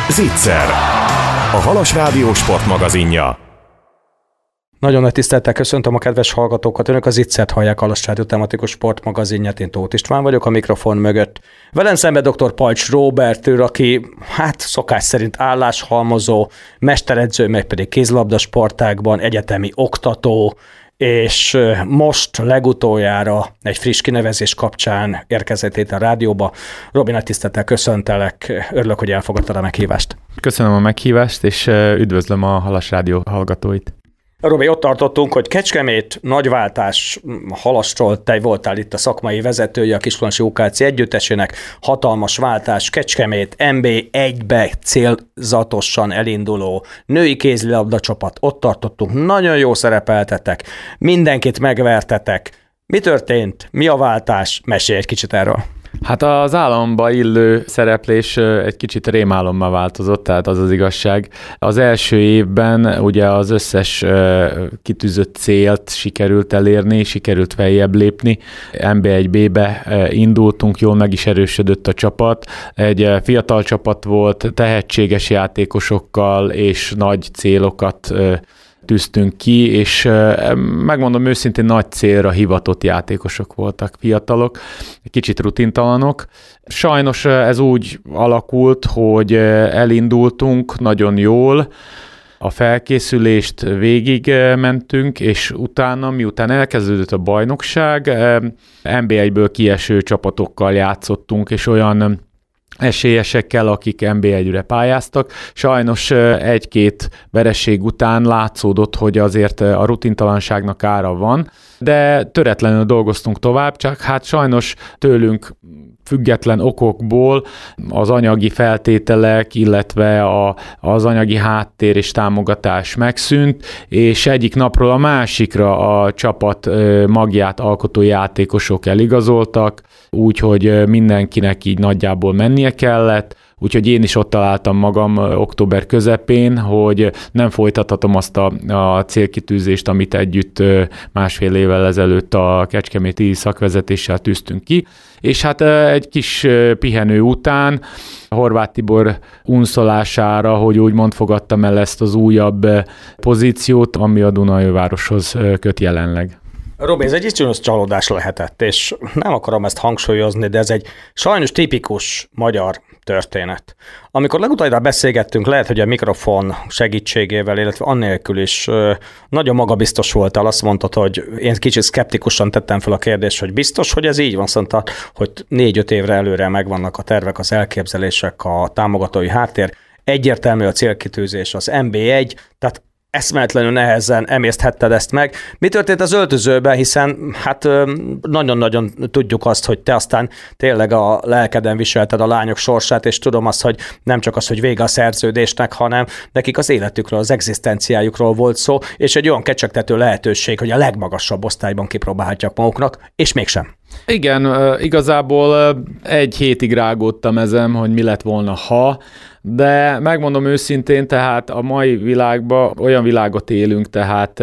Zicser, a Halas Rádió sportmagazinja. Nagyon nagy tisztelettel köszöntöm a kedves hallgatókat. Önök az Zicsert hallják, a Halas Rádió tematikus sportmagazinját. Én Tóth István vagyok a mikrofon mögött. Velem szemben dr. Pajcs Róbert, aki szokás szerint álláshalmozó, mesteredző, meg pedig kézilabda sportágban egyetemi oktató, és most legutoljára egy friss kinevezés kapcsán érkezett itt a rádióba. Robi, nagy tisztelettel köszöntelek, örülök, hogy elfogadtad a meghívást. Köszönöm a meghívást, és üdvözlöm a Halas Rádió hallgatóit. Robi, ott tartottunk, hogy Kecskemét nagyváltás, Halasról te voltál itt a szakmai vezetője a Kiskunhalási UKC együttesének, hatalmas váltás, Kecskemét NB1-be célzatosan elinduló női kézilabda csapat, ott tartottunk, nagyon jó szerepeltetek, mindenkit megvertetek. Mi történt? Mi a váltás? Mesélj egy kicsit erről. Hát az álomba illő szereplés egy kicsit rémálommá változott, tehát az az igazság. Az első évben ugye az összes kitűzött célt sikerült elérni, sikerült feljebb lépni. NB1B-be indultunk, jól meg is erősödött a csapat. Egy fiatal csapat volt, tehetséges játékosokkal és nagy célokat tűztünk ki, és megmondom őszintén, nagy célra hivatott játékosok voltak, fiatalok, kicsit rutintalanok. Sajnos ez úgy alakult, hogy elindultunk nagyon jól, a felkészülést végig mentünk, és utána, miután elkezdődött a bajnokság, NB1-ből kieső csapatokkal játszottunk, és olyan esélyesekkel, akik NB1-re pályáztak. Sajnos egy-két vereség után látszódott, hogy azért a rutintalanságnak ára van, de töretlenül dolgoztunk tovább, csak hát sajnos tőlünk független okokból az anyagi feltételek, illetve az anyagi háttér és támogatás megszűnt, és egyik napról a másikra a csapat magját alkotó játékosok eligazoltak, úgyhogy mindenkinek így nagyjából mennie kellett, úgyhogy én is ott találtam magam október közepén, hogy nem folytathatom azt a célkitűzést, amit együtt másfél évvel ezelőtt a kecskeméti szakvezetéssel tűztünk ki. És hát egy kis pihenő után Horváth Tibor unszolására, hogy úgymond fogadtam el ezt az újabb pozíciót, ami a Dunaújvároshoz köt jelenleg. Robi, ez egy iszonyos csalódás lehetett, és nem akarom ezt hangsúlyozni, de ez egy sajnos tipikus magyar történet. Amikor legutóbb beszélgettünk, lehet, hogy a mikrofon segítségével, illetve annélkül is nagyon magabiztos voltál, azt mondtad, hogy én kicsit szkeptikusan tettem fel a kérdést, hogy biztos, hogy ez így van, szóval, hogy 4-5 évre előre megvannak a tervek, az elképzelések, a támogatói háttér, egyértelmű a célkitűzés, az NB1, tehát eszméletlenül nehezen emészthetted ezt meg. Mi történt az öltözőben, hiszen nagyon-nagyon tudjuk azt, hogy te aztán tényleg a lelkeden viselted a lányok sorsát, és tudom azt, hogy nem csak az, hogy vége a szerződésnek, hanem nekik az életükről, az egzisztenciájukról volt szó, és egy olyan kecsegtető lehetőség, hogy a legmagasabb osztályban kipróbálhatják maguknak, és mégsem. Igen, igazából egy hétig rágódtam ezen, hogy mi lett volna, ha, de megmondom őszintén, tehát a mai világban olyan világot élünk, tehát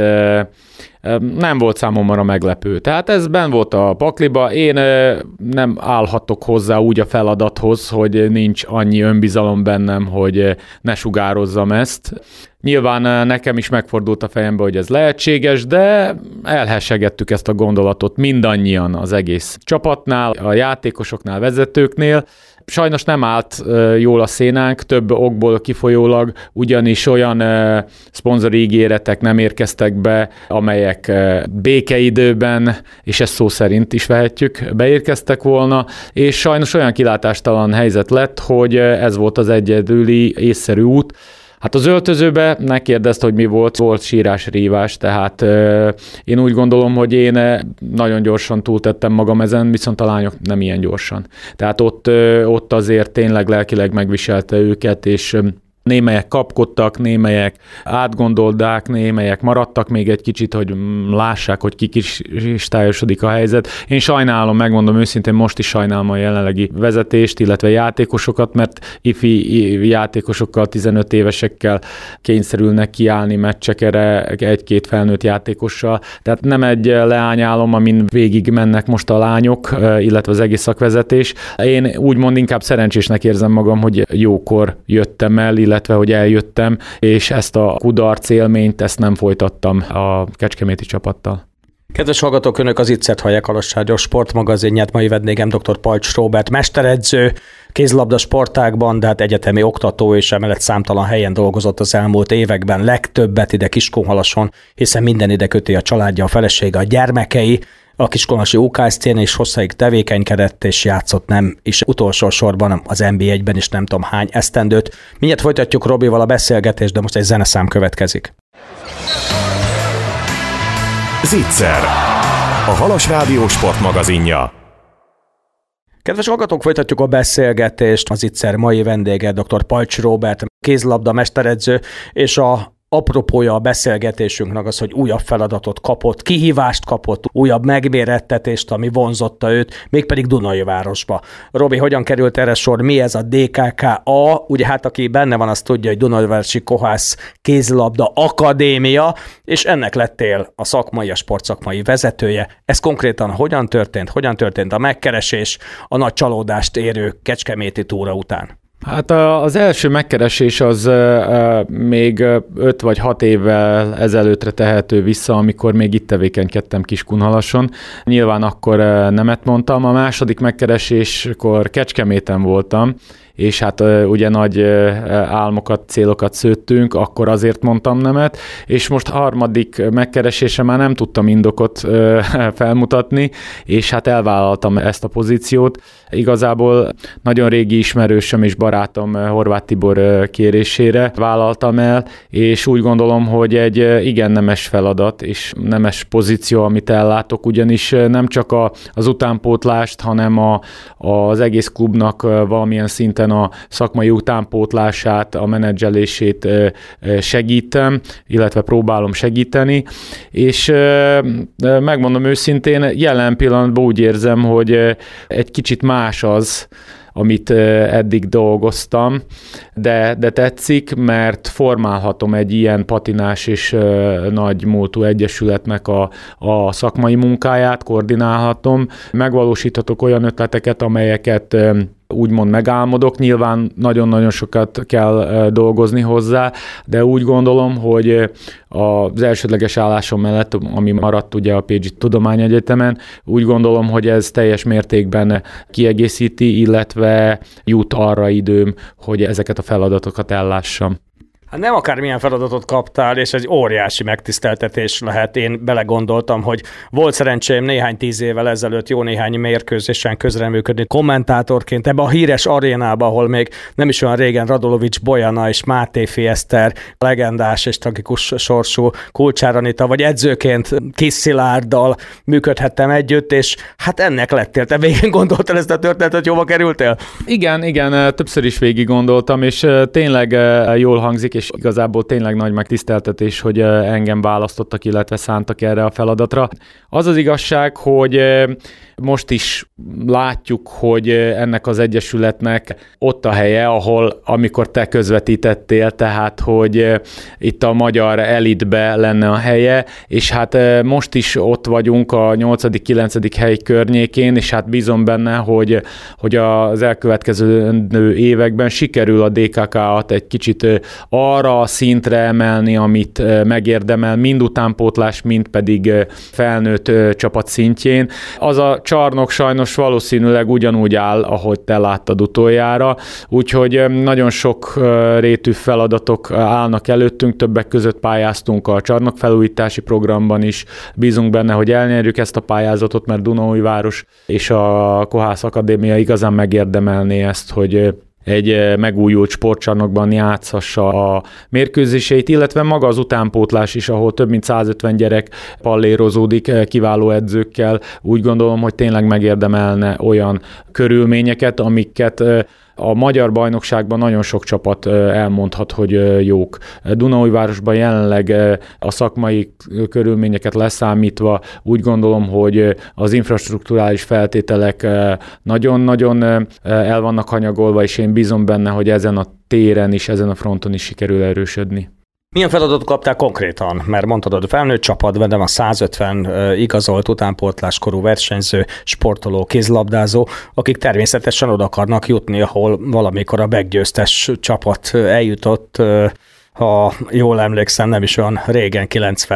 nem volt számomra meglepő. Tehát ez benn volt a pakliba, én nem állhatok hozzá úgy a feladathoz, hogy nincs annyi önbizalom bennem, hogy ne sugározzam ezt. Nyilván nekem is megfordult a fejembe, hogy ez lehetséges, de elhessegettük ezt a gondolatot mindannyian az egész csapatnál, a játékosoknál, vezetőknél. Sajnos nem állt jól a szénánk, több okból kifolyólag, ugyanis olyan szponzori ígéretek nem érkeztek be, amelyek békeidőben, és ezt szó szerint is vehetjük, beérkeztek volna, és sajnos olyan kilátástalan helyzet lett, hogy ez volt az egyedüli észszerű út. Hát az öltözőbe ne kérdezd, hogy mi volt sírás-rívás, tehát én úgy gondolom, hogy én nagyon gyorsan túltettem magam ezen, viszont a lányok nem ilyen gyorsan. Tehát ott azért tényleg lelkileg megviselte őket, és Némelyek kapkodtak, némelyek átgondoldák, némelyek maradtak még egy kicsit, hogy lássák, hogy kikristályosodik a helyzet. Én sajnálom, megmondom őszintén, most is sajnálom a jelenlegi vezetést, illetve játékosokat, mert ifi játékosokkal, 15 évesekkel kényszerülnek kiállni meccsekre egy-két felnőtt játékossal. Tehát nem egy leányálom, amin végig mennek most a lányok, illetve az egész szakvezetés. Én úgymond inkább szerencsésnek érzem magam, hogy jókor jöttem el, illetve hogy eljöttem, és ezt a kudarc élményt, ezt nem folytattam a kecskeméti csapattal. Kedves hallgatók, Önök az Ittszert hallják, Halas Rádió sportmagazinját. Mai vendégem dr. Pajcs Róbert, mesteredző, kézilabda sportágban, de hát egyetemi oktató, és emellett számtalan helyen dolgozott az elmúlt években, legtöbbet ide Kiskunhalason, hiszen minden ide köti a családja, a felesége, a gyermekei. A kiskunhalasi UKSC-n is hosszaig tevékenykedett és játszott, nem is utolsó sorban az NB1-ben is nem tudom hány esztendőt. Mindjárt folytatjuk Robival a beszélgetést, de most egy zeneszám következik. Zicser, a Halas Rádió sportmagazinja. Kedves hallgatók, folytatjuk a beszélgetést. Az Zicser mai vendége dr. Pajcs Róbert, kézilabda mesteredző, és a apropója a beszélgetésünknek az, hogy újabb feladatot kapott, kihívást kapott, újabb megmérettetést, ami vonzotta őt, mégpedig Dunaújvárosba. Robi, hogyan került erre sor? Mi ez a DKKA? Ugye hát aki benne van, az tudja, hogy Dunaújvárosi Kohász Kézilabda Akadémia, és ennek lettél a szakmai, a sportszakmai vezetője. Ez konkrétan hogyan történt? Hogyan történt a megkeresés a nagy csalódást érő kecskeméti túra után? Hát az első megkeresés az még 5 vagy 6 évvel ezelőttre tehető vissza, amikor még itt tevékenykedtem Kiskunhalason. Nyilván akkor nemet mondtam. A második megkereséskor Kecskeméten voltam, és hát ugye nagy álmokat, célokat szőttünk, akkor azért mondtam nemet, és most harmadik megkeresésre már nem tudtam indokot felmutatni, és hát elvállaltam ezt a pozíciót. Igazából nagyon régi ismerősöm és barátom Horváth Tibor kérésére vállaltam el, és úgy gondolom, hogy egy igen nemes feladat és nemes pozíció, amit ellátok, ugyanis nem csak az utánpótlást, hanem az egész klubnak valamilyen szinten a szakmai utánpótlását, a menedzselését segítem, illetve próbálom segíteni, és megmondom őszintén, jelen pillanatban úgy érzem, hogy egy kicsit más az, amit eddig dolgoztam, de tetszik, mert formálhatom egy ilyen patinás és nagy múltú egyesületnek a szakmai munkáját, koordinálhatom, megvalósíthatok olyan ötleteket, amelyeket úgymond megálmodok, nyilván nagyon-nagyon sokat kell dolgozni hozzá, de úgy gondolom, hogy az elsődleges állásom mellett, ami maradt ugye a Pécsi Tudományegyetemen, úgy gondolom, hogy ez teljes mértékben kiegészíti, illetve jut arra időm, hogy ezeket a feladatokat ellássam. Hát nem akármilyen feladatot kaptál, és egy óriási megtiszteltetés lehet. Én belegondoltam, hogy volt szerencsém néhány 10 évvel ezelőtt jó néhány mérkőzésen közreműködni kommentátorként ebbe a híres arénába, ahol még nem is olyan régen Radulovics Bojana és Mátéfi Eszter, legendás és tragikus sorsú Kulcsár Anita, vagy edzőként Kis Szilárddal működhettem együtt, és hát ennek lettél. Te végig gondoltál ezt a történetet, hova kerültél? Igen, többször is végig gondoltam, és tényleg jól hangzik, és igazából tényleg nagy megtiszteltetés, hogy engem választottak, illetve szántak erre a feladatra. Az az igazság, hogy most is látjuk, hogy ennek az egyesületnek ott a helye, amikor te közvetítettél, tehát, hogy itt a magyar elitbe lenne a helye, és hát most is ott vagyunk a 8.-9. hely környékén, és hát bízom benne, hogy az elkövetkező években sikerül a DKK-at egy kicsit arra a szintre emelni, amit megérdemel, mind utánpótlás, mind pedig felnőtt csapat szintjén. Az a csarnok sajnos valószínűleg ugyanúgy áll, ahogy te láttad utoljára, úgyhogy nagyon sok rétű feladatok állnak előttünk, többek között pályáztunk a csarnokfelújítási programban is, bízunk benne, hogy elnyerjük ezt a pályázatot, mert Dunaújváros és a Kohász Akadémia igazán megérdemelné ezt, hogy egy megújult sportcsarnokban játszassa a mérkőzéseit, illetve maga az utánpótlás is, ahol több mint 150 gyerek pallérozódik kiváló edzőkkel. Úgy gondolom, hogy tényleg megérdemelne olyan körülményeket, amiket A magyar bajnokságban nagyon sok csapat elmondhat, hogy jók. Dunaújvárosban jelenleg a szakmai körülményeket leszámítva úgy gondolom, hogy az infrastrukturális feltételek nagyon-nagyon el vannak hanyagolva, és én bízom benne, hogy ezen a téren is, ezen a fronton is sikerül erősödni. Milyen feladatot kaptál konkrétan? Mert mondtad, hogy a felnőtt csapatban van 150 igazolt utánpótláskorú versenyző, sportoló, kézlabdázó, akik természetesen oda akarnak jutni, ahol valamikor a meggyőztes csapat eljutott, ha jól emlékszem, nem is olyan régen,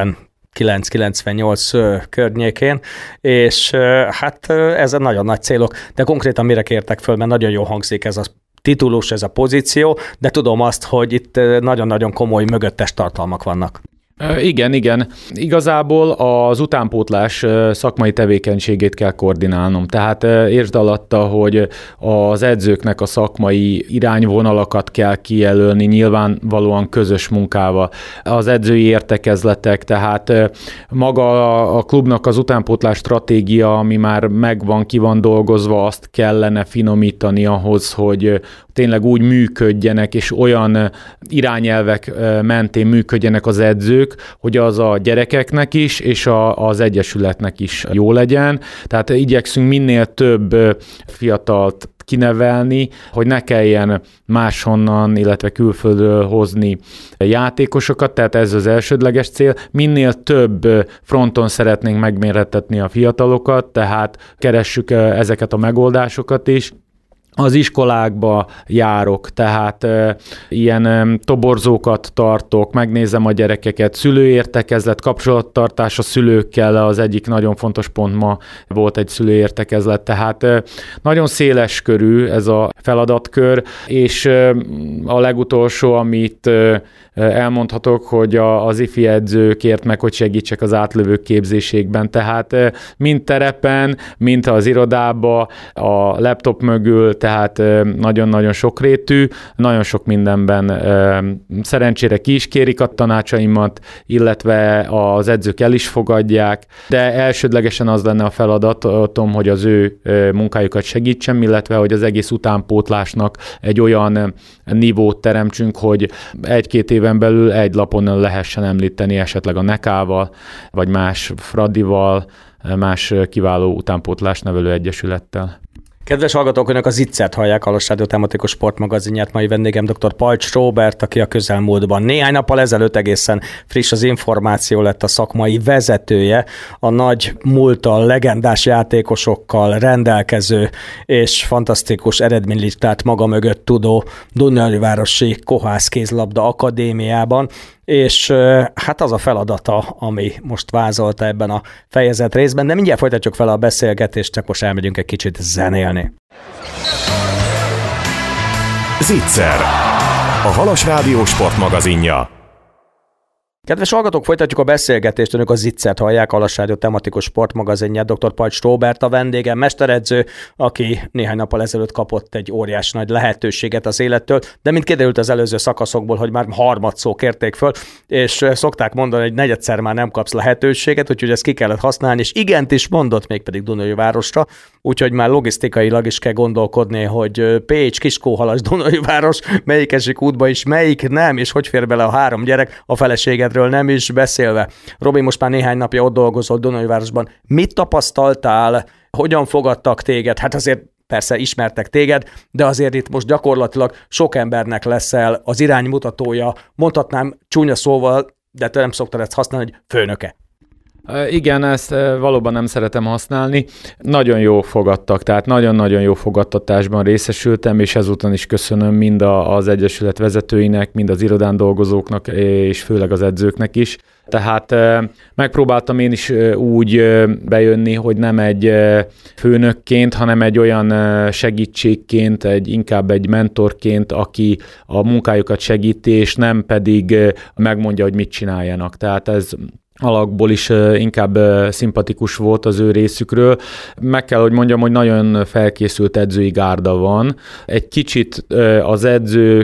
99-98 környékén, és hát ezek nagyon nagy célok, de konkrétan mire kértek föl, mert nagyon jól hangzik ez a titulus, ez a pozíció, de tudom azt, hogy itt nagyon-nagyon komoly mögöttes tartalmak vannak. Igen. Igazából az utánpótlás szakmai tevékenységét kell koordinálnom. Tehát értsd alatta, hogy az edzőknek a szakmai irányvonalakat kell kijelölni, nyilvánvalóan közös munkával. Az edzői értekezletek, tehát maga a klubnak az utánpótlás stratégia, ami már megvan, ki van dolgozva, azt kellene finomítani ahhoz, hogy tényleg úgy működjenek, és olyan irányelvek mentén működjenek az edzők, hogy az a gyerekeknek is, és az egyesületnek is jó legyen. Tehát igyekszünk minél több fiatalt kinevelni, hogy ne kelljen máshonnan, illetve külföldről hozni játékosokat, tehát ez az elsődleges cél. Minél több fronton szeretnénk megmérettetni a fiatalokat, tehát keressük ezeket a megoldásokat is. Az iskolákba járok, tehát ilyen toborzókat tartok, megnézem a gyerekeket, szülőértekezlet, kapcsolattartás a szülőkkel, az egyik nagyon fontos pont ma volt egy szülőértekezlet, tehát nagyon széles körű ez a feladatkör, és a legutolsó, amit elmondhatok, hogy az ifi edző kért meg, hogy segítsek az átlövők képzésében, tehát mind terepen, mind az irodába, a laptop mögül, tehát nagyon-nagyon sokrétű, nagyon sok mindenben szerencsére ki is kérik a tanácsaimat, illetve az edzők el is fogadják, de elsődlegesen az lenne a feladatom, hogy az ő munkájukat segítsem, illetve hogy az egész utánpótlásnak egy olyan nívót teremtsünk, hogy 1-2 éven belül egy lapon lehessen említeni esetleg a Nekával, vagy más Fradival, más kiváló utánpótlás nevelő egyesülettel. Kedves hallgatók, önök az Ittszert hallják, a Halas Rádió tematikus sportmagazinját. Mai vendégem dr. Pajcs Róbert, aki a közelmúltban néhány nappal ezelőtt egészen friss az információ lett a szakmai vezetője, a nagy múlttal, legendás játékosokkal rendelkező és fantasztikus eredménylistát maga mögött tudó Dunaújvárosi Kohász Kézlabda Akadémiában, és hát az a feladata, ami most vázolta ebben a fejezet részben, de mindjárt folytatjuk fel a beszélgetést, csak most elmegyünk egy kicsit zenélni. Zicser, a Halas Rádió sportmagazinja. Kedves hallgatók, folytatjuk a beszélgetést, önök az Zitzert hallják, a Halas Rádió tematikus sportmagazinját. Dr. Pajcs Róbert a vendégem, mesteredző, aki néhány nappal ezelőtt kapott egy óriás nagy lehetőséget az élettől, de mint kiderült az előző szakaszokból, hogy már harmadszor kérték föl, és szokták mondani, hogy negyedszer már nem kapsz lehetőséget, úgyhogy ezt ki kellett használni, és igent is mondott, mégpedig Dunaújvárosra, úgyhogy már logisztikailag is kell gondolkodni, hogy Pécs, Kiskóhalas, Dunaújváros, melyik esik útba is, melyik nem, és hogy fér bele a 3 gyerek, a feleségedről nem is beszélve. Robi, most már néhány napja ott dolgozol Dunaújvárosban. Mit tapasztaltál, hogyan fogadtak téged? Hát azért persze ismertek téged, de azért itt most gyakorlatilag sok embernek leszel az iránymutatója, mondhatnám csúnya szóval, de te nem szoktad ezt használni, hogy főnöke. Igen, ezt valóban nem szeretem használni. Nagyon jó fogadtak, tehát nagyon-nagyon jó fogadtatásban részesültem, és ezúton is köszönöm mind az egyesület vezetőinek, mind az irodán dolgozóknak, és főleg az edzőknek is. Tehát megpróbáltam én is úgy bejönni, hogy nem egy főnökként, hanem egy olyan segítségként, inkább egy mentorként, aki a munkájukat segíti, és nem pedig megmondja, hogy mit csináljanak. Tehát ez alakból is inkább szimpatikus volt az ő részükről. Meg kell, hogy mondjam, hogy nagyon felkészült edzői gárda van. Egy kicsit az edzők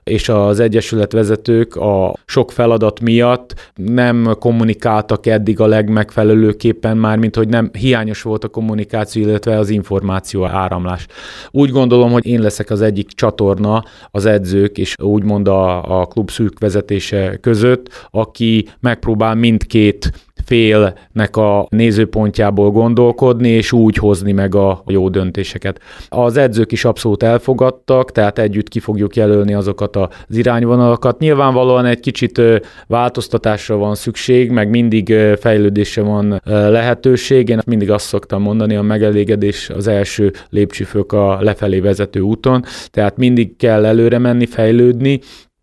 és az egyesület vezetők a sok feladat miatt nem kommunikáltak eddig a legmegfelelőképpen, mármint hogy nem hiányos volt a kommunikáció, illetve az információ áramlás. Úgy gondolom, hogy én leszek az egyik csatorna az edzők és úgymond a klub szűk vezetése között, aki megpróbál mindkét félnek a nézőpontjából gondolkodni, és úgy hozni meg a jó döntéseket. Az edzők is abszolút elfogadtak, tehát együtt ki fogjuk jelölni azokat az irányvonalakat. Nyilvánvalóan egy kicsit változtatásra van szükség, meg mindig fejlődésre van lehetőség. Én mindig azt szoktam mondani, a megelégedés az első lépcsőfok a lefelé vezető úton, tehát mindig kell előre menni, fejlődni,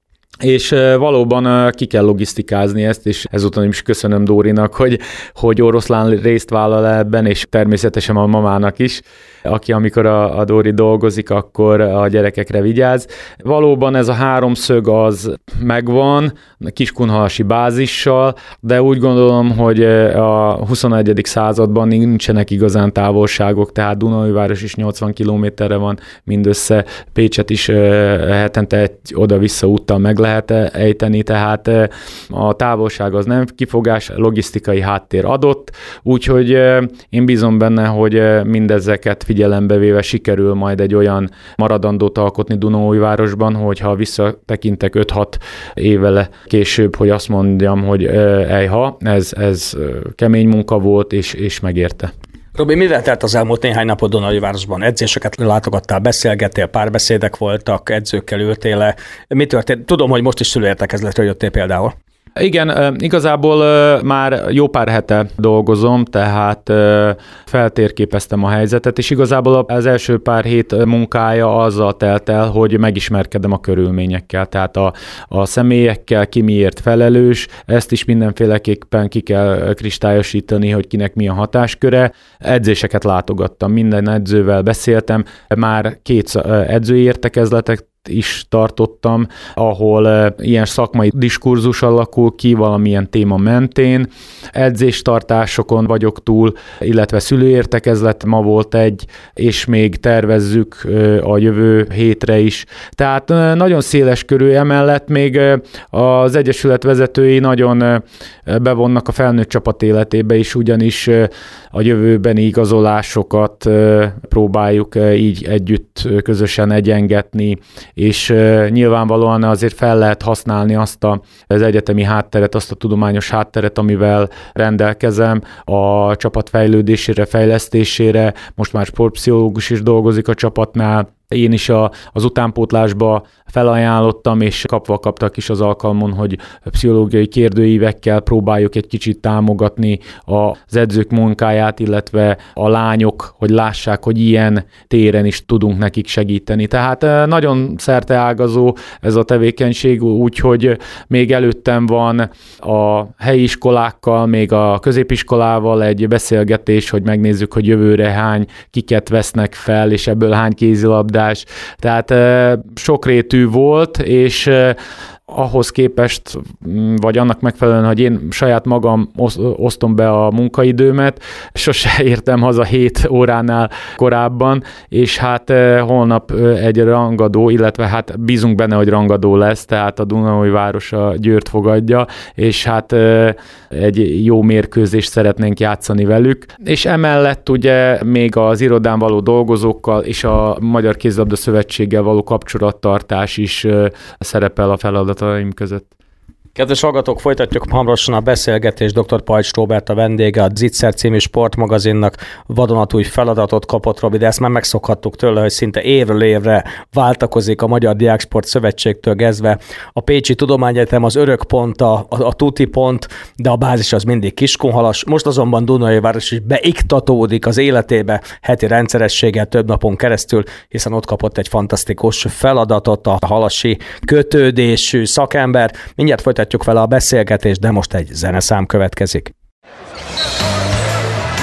és valóban ki kell logisztikázni ezt, és ezúton is köszönöm Dórinak, hogy oroszlán részt vállal ebben, és természetesen a mamának is, aki amikor a Dóri dolgozik, akkor a gyerekekre vigyáz. Valóban ez a háromszög az megvan, kiskunhalasi bázissal, de úgy gondolom, hogy a 21. században nincsenek igazán távolságok, tehát Dunaújváros is 80 kilométerre van mindössze, Pécset is hetente egy oda-vissza úttal meg lehet ejteni, tehát a távolság az nem kifogás, logisztikai háttér adott, úgyhogy én bízom benne, hogy mindezeket figyelembe véve sikerül majd egy olyan maradandót alkotni Dunaújvárosban, hogyha visszatekintek 5-6 évvel később, hogy azt mondjam, hogy ejha, ez kemény munka volt, és megérte. Robi, mivel telt az elmúlt néhány napot Dunaújvárosban? Edzéseket látogattál, beszélgettél, párbeszédek voltak, edzőkkel ültél le. Mi történt? Tudom, hogy most is szülőértekezletre jöttél például. Igen, igazából már jó pár hete dolgozom, tehát feltérképeztem a helyzetet, és igazából az első pár hét munkája azzal telt el, hogy megismerkedem a körülményekkel, tehát a személyekkel, ki miért felelős, ezt is mindenféleképpen ki kell kristályosítani, hogy kinek mi a hatásköre. Edzéseket látogattam, minden edzővel beszéltem, már 2 edzői értekezletet is tartottam, ahol ilyen szakmai diskurzus alakul ki valamilyen téma mentén. Edzéstartásokon vagyok túl, illetve szülőértekezlet ma volt egy, és még tervezzük a jövő hétre is. Tehát nagyon széles körű, emellett még az egyesület vezetői nagyon bevonnak a felnőtt csapat életébe is, ugyanis a jövőbeni igazolásokat próbáljuk így együtt közösen egyengetni, és nyilvánvalóan azért fel lehet használni azt az egyetemi hátteret, azt a tudományos hátteret, amivel rendelkezem a csapat fejlődésére, fejlesztésére. Most már sportpszichológus is dolgozik a csapatnál. Én is az utánpótlásba felajánlottam, és kaptak is az alkalmon, hogy pszichológiai kérdőívekkel próbáljuk egy kicsit támogatni az edzők munkáját, illetve a lányok, hogy lássák, hogy ilyen téren is tudunk nekik segíteni. Tehát nagyon szerteágazó ez a tevékenység, úgyhogy még előttem van a helyi iskolákkal, még a középiskolával egy beszélgetés, hogy megnézzük, hogy jövőre hány kiket vesznek fel, és ebből hány kézilabdás. Tehát sokrétű volt, és ahhoz képest, vagy annak megfelelően, hogy én saját magam osztom be a munkaidőmet, sose értem haza 7 óránál korábban, és hát holnap egy rangadó, illetve hát bízunk benne, hogy rangadó lesz, tehát a Dunaújváros a Győrt fogadja, és hát egy jó mérkőzést szeretnénk játszani velük, és emellett ugye még az irodán való dolgozókkal és a Magyar Kézilabda Szövetséggel való kapcsolattartás is szerepel a feladataim között. Kedves hallgatók, folytatjuk hamarosan a beszélgetést. Dr. Pajcs Róbert a vendége, a Zicser című sportmagazinnak vadonatúj feladatot kapott, Robi, de ezt már megszokhattuk tőle, hogy szinte évről évre váltakozik a Magyar Diáksport Szövetségtől kezdve. A Pécsi Tudományegyetem az örök pont, a tuti pont, de a bázis az mindig Kiskunhalas. Most azonban Dunaújváros is beiktatódik az életébe heti rendszerességgel több napon keresztül, hiszen ott kapott egy fantasztikus feladatot a halasi kötődésű szakember. Mindjárt folytatjuk vele a beszélgetést, de most egy zeneszám következik.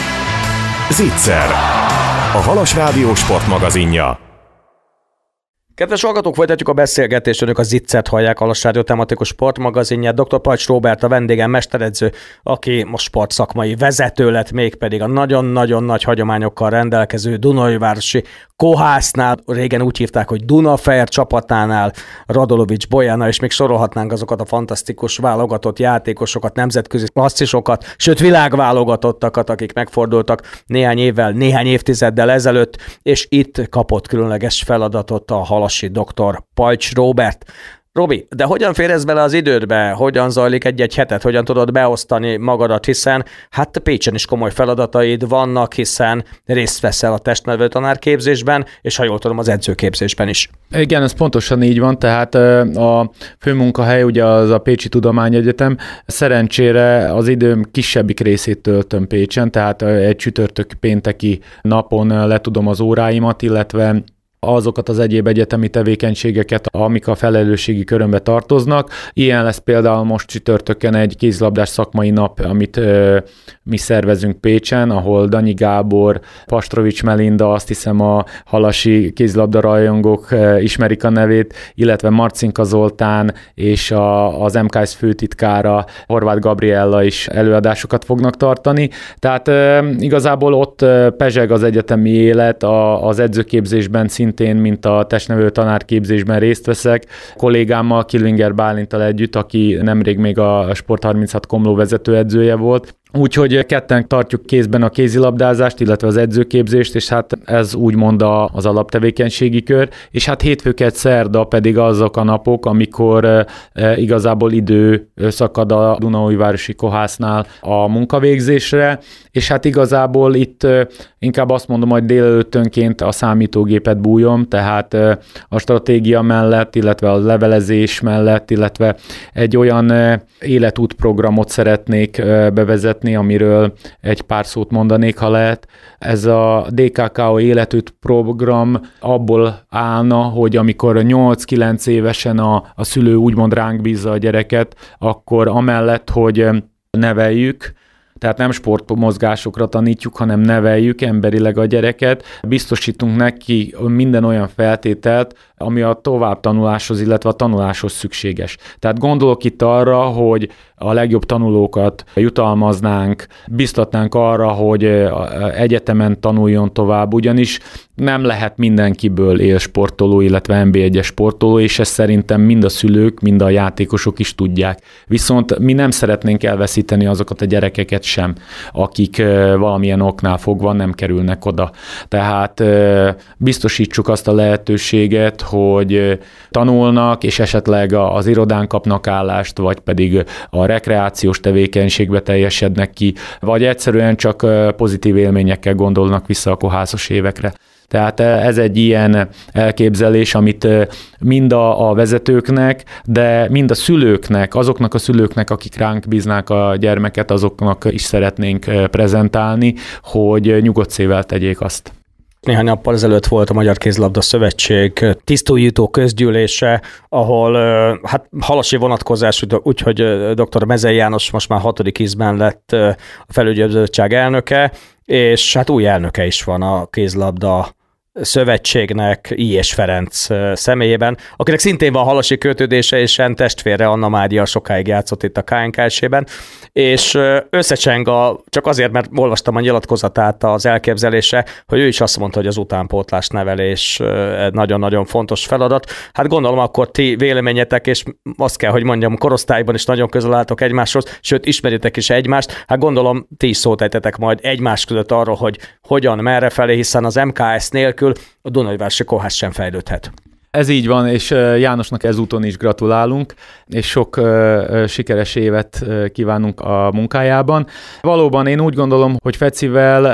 Zicser, a Halas Rádió sportmagazinja. Kedves hallgatók, folytatjuk a beszélgetést, önök a Zitzert hallják, a Halas Rádió tematikus sportmagazinját. Dr. Pajcs Róbert a vendégem, mesteredző, aki most sportszakmai vezető lett, mégpedig a nagyon-nagyon nagy hagyományokkal rendelkező Dunaújvárosi Kohásznál, régen úgy hívták, hogy Dunaferr csapatánál, Radolovics, Bojana, és még sorolhatnánk azokat a fantasztikus válogatott játékosokat, nemzetközi klasszisokat, sőt világválogatottakat, akik megfordultak néhány évtizeddel ezelőtt, és itt kapott különleges feladatot a halasi dr. Pajcs Róbert. Robi, de hogyan fér ez bele az idődbe? Hogyan zajlik egy-egy hetet? Hogyan tudod beosztani magadat, hiszen hát Pécsen is komoly feladataid vannak, hiszen részt veszel a testnevelő tanárképzésben, és ha jól tudom, az edzőképzésben is. Igen, ez pontosan így van, tehát a főmunkahely ugye az a Pécsi Tudományegyetem. Szerencsére az időm kisebbik részét töltöm Pécsen, tehát egy csütörtök pénteki napon letudom az óráimat, illetve azokat az egyéb egyetemi tevékenységeket, amik a felelősségi körömbe tartoznak. Ilyen lesz például most csütörtökön egy kézilabdás szakmai nap, amit mi szervezünk Pécsen, ahol Danyi Gábor, Pastrovics Melinda, azt hiszem a halasi kézilabda rajongók ismerik a nevét, illetve Marcinka Zoltán és az MKS főtitkára, Horváth Gabriella is előadásokat fognak tartani. Tehát igazából ott pezseg az egyetemi élet, az edzőképzésben szintén, mint a testnevelő tanárképzésben részt veszek, kollégámmal, Killinger Bálinttal együtt, aki nemrég még a Sport 36 Komló vezetőedzője volt. Úgyhogy ketten tartjuk kézben a kézilabdázást, illetve az edzőképzést, és hát ez úgymond az alaptevékenységi kör, és hát hétfőked szerda pedig azok a napok, amikor igazából idő szakad a Dunaújvárosi Kohásznál a munkavégzésre, és hát igazából itt inkább azt mondom, hogy délelőttönként a számítógépet bújom, tehát a stratégia mellett, illetve a levelezés mellett, illetve egy olyan életútprogramot szeretnék bevezetni, amiről egy pár szót mondanék, ha lehet. Ez a DKKO életút program abból állna, hogy amikor 8-9 évesen a szülő úgymond ránk bízza a gyereket, akkor amellett, hogy neveljük, tehát nem sportmozgásokra tanítjuk, hanem neveljük emberileg a gyereket, biztosítunk neki minden olyan feltételt, ami a továbbtanuláshoz, illetve a tanuláshoz szükséges. Tehát gondolok itt arra, hogy a legjobb tanulókat jutalmaznánk, biztatnánk arra, hogy egyetemen tanuljon tovább, ugyanis nem lehet mindenkiből élsportoló, illetve NB1-es sportoló, és ezt szerintem mind a szülők, mind a játékosok is tudják. Viszont mi nem szeretnénk elveszíteni azokat a gyerekeket sem, akik valamilyen oknál fogva nem kerülnek oda. Tehát biztosítsuk azt a lehetőséget, hogy tanulnak, és esetleg az irodán kapnak állást, vagy pedig a rekreációs tevékenységbe teljesednek ki, vagy egyszerűen csak pozitív élményekkel gondolnak vissza a kohászos évekre. Tehát ez egy ilyen elképzelés, amit mind a vezetőknek, de mind a szülőknek, azoknak a szülőknek, akik ránk bíznák a gyermeket, azoknak is szeretnénk prezentálni, hogy nyugodt szívvel tegyék azt. Néhány nappal ezelőtt volt a Magyar Kézilabda Szövetség tisztújító közgyűlése, ahol hát halasi vonatkozás, úgyhogy dr. Mezei János most már 6. ízben lett a felügyelőbizottság elnöke, és hát új elnöke is van a kézilabda szövetségnek, I.S. Ferenc személyében, akinek szintén van halasi kötődése, és testvére Anna Mária sokáig játszott itt a KNKS-ben, és összecseng csak azért, mert olvastam a nyilatkozatát az elképzelése, hogy ő is azt mondta, hogy az utánpótlás nevelés nagyon-nagyon fontos feladat. Hát gondolom akkor ti véleményetek, és azt kell, hogy mondjam, korosztályban is nagyon közel álltok egymáshoz, sőt ismeritek is egymást, hát gondolom ti is szót ejtetek majd egymás között arról, hogy hogyan, merre felé, hiszen az MKS nélkül a Dunaújvárosi Kohász sem fejlődhet. Ez így van, és Jánosnak ezúton is gratulálunk, és sok sikeres évet kívánunk a munkájában. Valóban én úgy gondolom, hogy Fecivel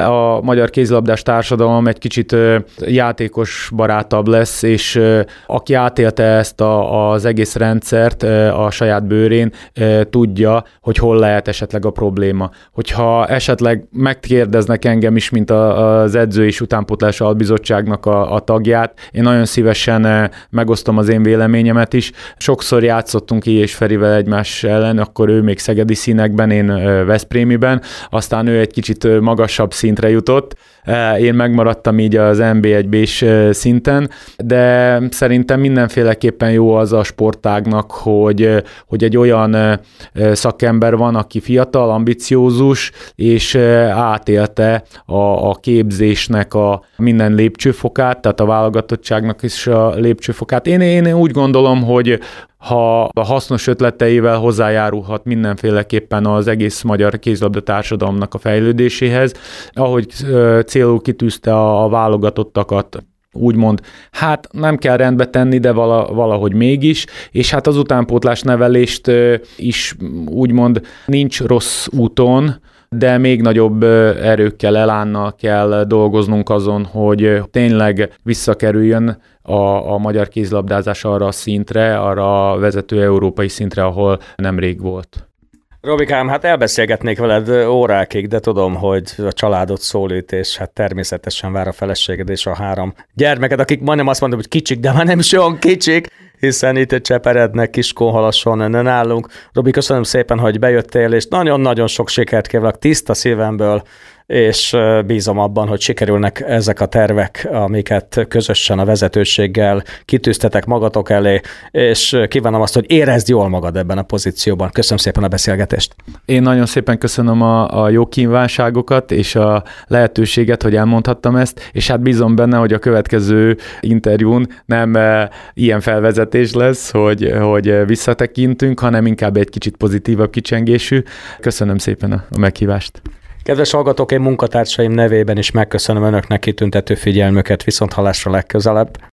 a magyar kézilabdás társadalom egy kicsit játékos barátabb lesz, és aki átélte ezt az egész rendszert a saját bőrén, tudja, hogy hol lehet esetleg a probléma. Hogyha esetleg megkérdeznek engem is, mint az edző és utánpótlás albizottságnak a tagját, én nagyon szívesen megosztom az én véleményemet is. Sokszor játszottunk I. és Ferivel egymás ellen, akkor ő még szegedi színekben, én veszprémiben, aztán ő egy kicsit magasabb szintre jutott, én megmaradtam így az NB1B-s szinten, de szerintem mindenféleképpen jó az a sportágnak, hogy egy olyan szakember van, aki fiatal, ambiciózus, és átélte a képzésnek a minden lépcsőfokát, tehát a válogatottságnak is a lépcsőfokát. Én úgy gondolom, hogy ha a hasznos ötleteivel hozzájárulhat mindenféleképpen az egész magyar kézilabda társadalomnak a fejlődéséhez, ahogy célul kitűzte a válogatottakat, úgymond, hát nem kell rendbe tenni, de valahogy mégis, és hát az utánpótlás nevelést is úgymond nincs rossz úton, de még nagyobb erőkkel, elánnal kell dolgoznunk azon, hogy tényleg visszakerüljön a magyar kézilabdázás arra a szintre, arra a vezető európai szintre, ahol nemrég volt. Robikám, hát elbeszélgetnék veled órákig, de tudom, hogy a családot szólít, és hát természetesen vár a feleséged és a 3 gyermeked, akik majdnem azt mondom, hogy kicsik, de már nem is olyan kicsik, hiszen itt cseperednek Kiskunhalason nálunk. Robi, köszönöm szépen, hogy bejöttél, és nagyon-nagyon sok sikert kívánok tiszta szívemből, és bízom abban, hogy sikerülnek ezek a tervek, amiket közösen a vezetőséggel kitűztetek magatok elé, és kívánom azt, hogy érezd jól magad ebben a pozícióban. Köszönöm szépen a beszélgetést. Én nagyon szépen köszönöm a jó kívánságokat és a lehetőséget, hogy elmondhattam ezt, és hát bízom benne, hogy a következő interjún nem ilyen felvezetés lesz, hogy visszatekintünk, hanem inkább egy kicsit pozitívabb kicsengésű. Köszönöm szépen a meghívást. Kedves hallgatók, én munkatársaim nevében is megköszönöm önöknek kitüntető figyelmüket, viszonthallásra legközelebb.